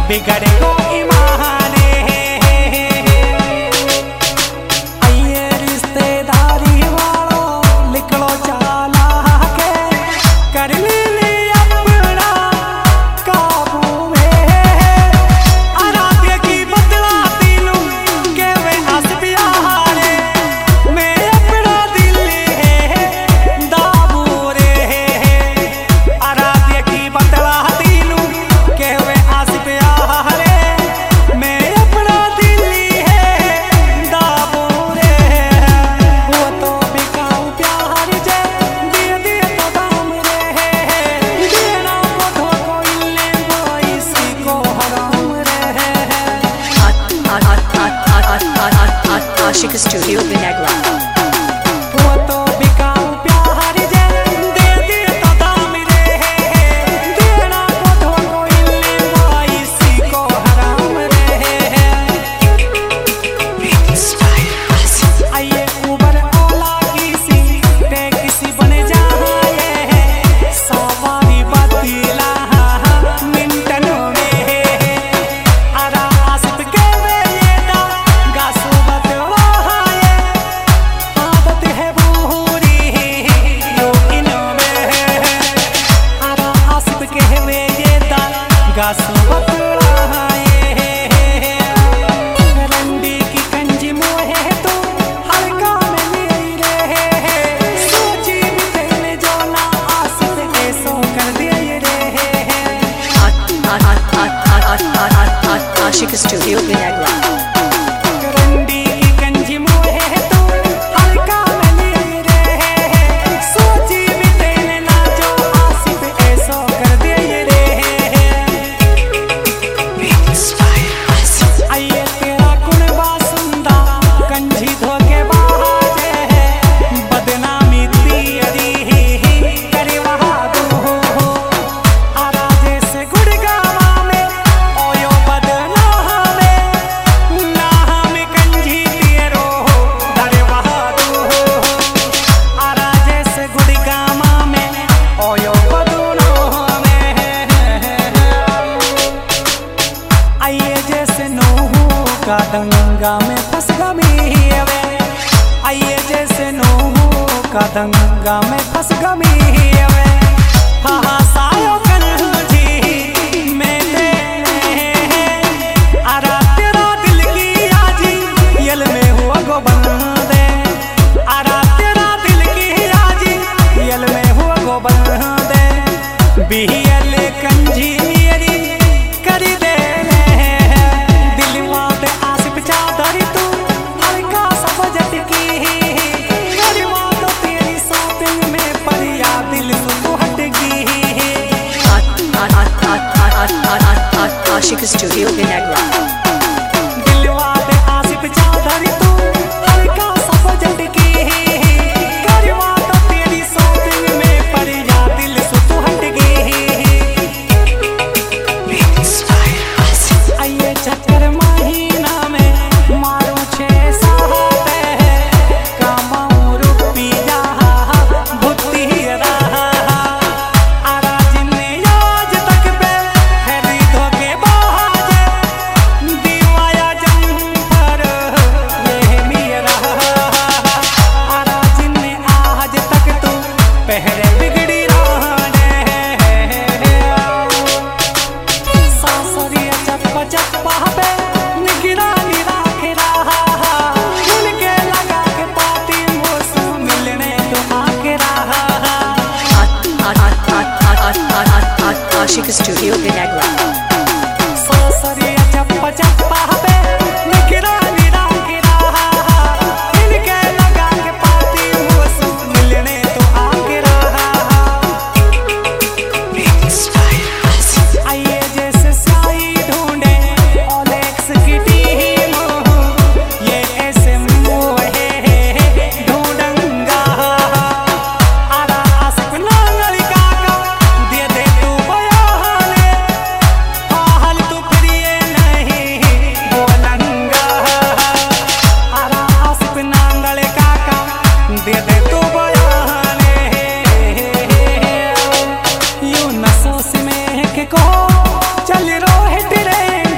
बिगड़ गो ईमान आइए रिश्तेदारी वालों निकलो चाला के कर ले अपना काबू में आराध्य की बतलाती लूं के वे हंस प्यारे मैं अपना दिल है दाबू रे आराध्य की बतलाती लूं के वे हंस प्यारे मैं अपना दिल है दाबू रे वो तो बिकाऊ प्यार जे दिए दिए तो दाम रे देना को धोखो इल्ले वो इसी को हराम रे Ashika Studio Vinagla. वो तो बिकाऊ प्यार जे दे दिए तो दाम रे देना को धोखो इल्ले वो इसी को हराम रे आइए उबर ओला किसी टैक्सी बने जाए सवारी बदला मिनटों में आरा आसिफ के वे ये दा गासो बतला है आदत है बुरी यो इनों में आरा आसिफ के वे ये दा गासो बतला है रंडी की कंजी मोहे तो हल्का में मेरी रे सोची भी तेने जो ना आसिफ ऐसो कर दिया ये रे Ashika Studio Vinagla. रंडी की कंजी मोहे तो हल्का में मेरी रे सोची भी तेने ना जो आसिफ ऐसो कर दिया ये रे आइए तेरा कुनबा सुंदा कंजी धोके बाजे बदनामी तेरी करे वहाँ दो आरा जैसे गुड़गावा में ओयो बदना में ना हमें कंजी तेरो धरे वहाँ दो आरा जैसे गुड़गावा में ओयो बदना में आइए जैसे नूहू का दंगा में फंस गमी वे आइए जैसे नूहू का दंगा में फंस गमी वे हाँ सायो कर जी मैंने आरा तेरा दिल की आजी यल में हुआ गो बंदे आरा तेरा दिल की आजी यल में हुआ गो बंदे बियल कंजी मेरी करी दे दिलवा पे आसिफ चादरी तू हल्का सा बजट की गरीबा तो तेरी शॉपिंग में परिया दिल से तू हट गई Ashika Studio Vinagla. दिलवा पे आसिफ चादरी तू हल्का सा बजट की गरीबा तो तेरी शॉपिंग में परिया दिल से तू हट गई आइए चक्कर महीना में मारो 6-7 कमाऊं रुपया भुत्ती रहा आरा जिन्ने आज तक पे हैरी धोके बाजे दीवाया जंपर ये मेरा आरा जिन्ने आज तक तू पहरे बिगड़ी रहने सासरिया चप्पा चप्पा पे निगरानी राख रहा भूल के लगा के पाती मोसू मिलने तो आके रहा Ashika Studio Vinagla. सासरिया चप्पा चप्पा पे निगरानी राख रहा भूल के लगा के पाती मोसू मिलने तो आके रहा आइए जैसे साई ढूंढे ओलेक्स की टीम ये ऐसे मोहे ढूंढूंगा आरा आसिफ नांगल काका दे दे तू बयाने हाल तू फिर ये नहीं बोलूंगा आरा आसिफ नांगल काका दे दे तू बयाने यूं न सोच में के को चल रो है तेरे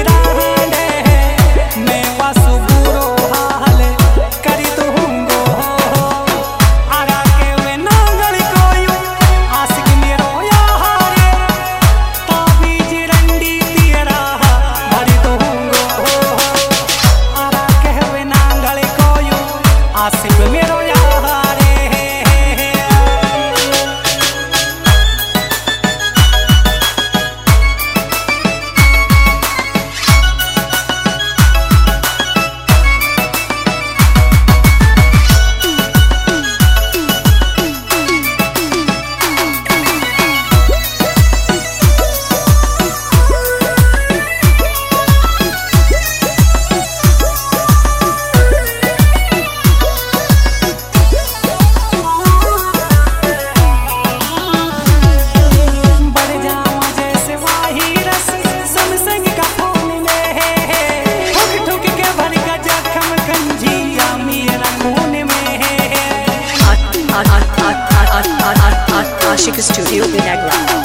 Ashik Studio Vinagua.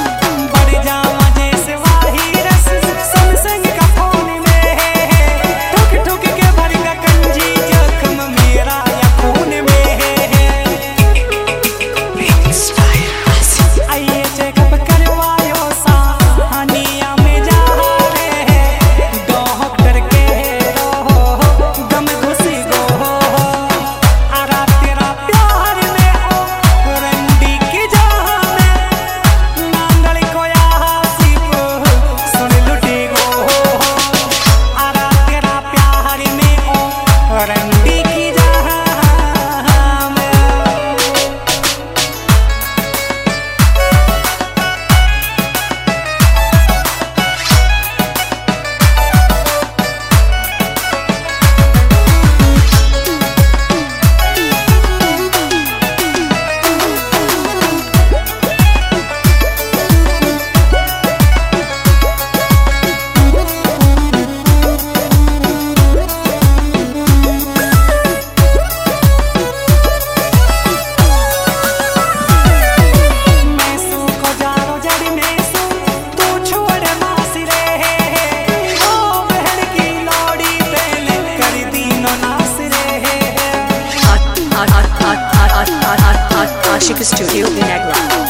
Ashik Studio Vinagua.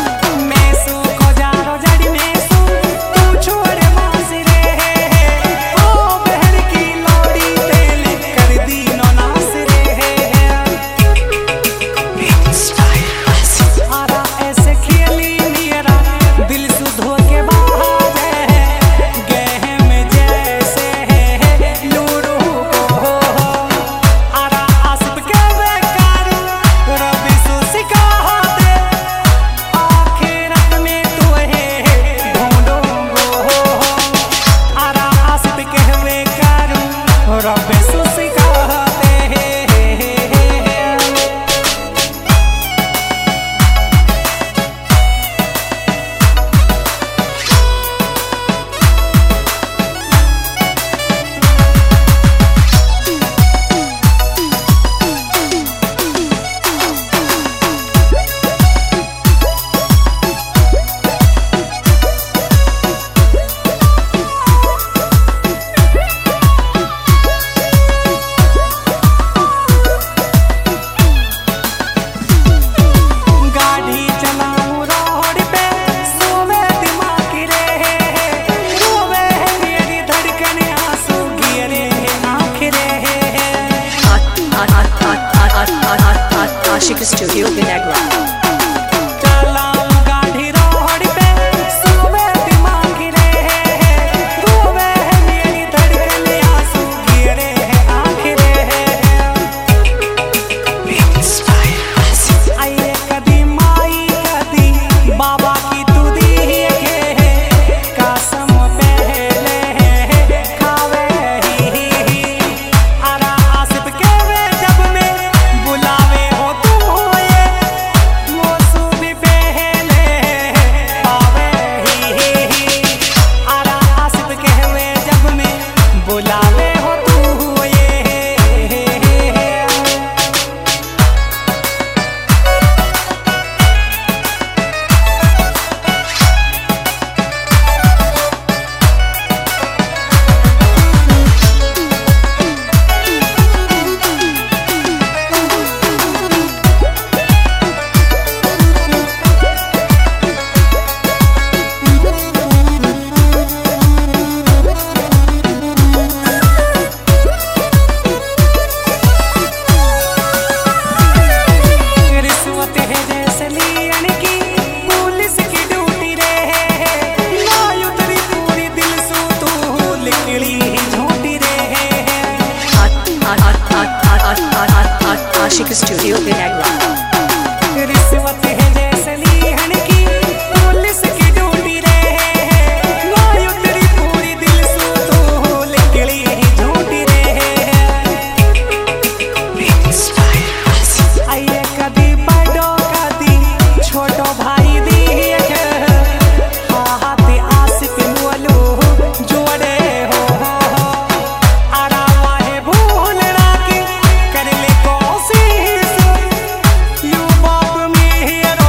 Ashik Studio Vinagua. Studio Vinegra. रिश्वत है जैसे लीहन की पुलिस की ड्यूटी रे, गाय उतरी पूरी दिल सू तो निकली झूठी रे। आइए कदी बड़ो कदी छोटो भाई दी हाथी आशिक मोलू जोड़े हो आरावा है भूलना की कर ले कोशिश यू बाप मेरो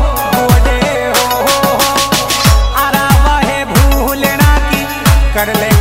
जोड़े हो आरावा है भूलना की कर ले